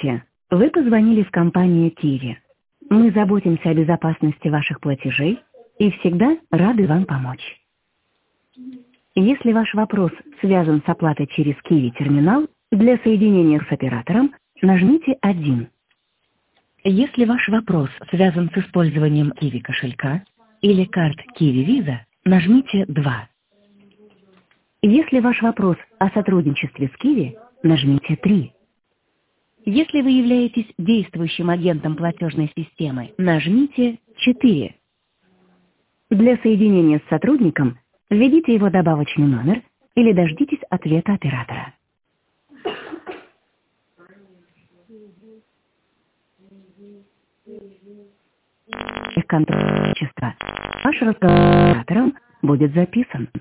Здравствуйте. Вы позвонили в компанию Kiwi. Мы заботимся о безопасности ваших платежей и всегда рады вам помочь. Если ваш вопрос связан с оплатой через Kiwi терминал, для соединения с оператором нажмите 1. Если ваш вопрос связан с использованием Kiwi кошелька или карт Kiwi Visa, нажмите 2. Если ваш вопрос о сотрудничестве с Kiwi, нажмите 3. Если вы являетесь действующим агентом платежной системы, нажмите 4. Для соединения с сотрудником введите его добавочный номер или дождитесь ответа оператора. Контроль качества. Ваш разговор с оператором будет записан.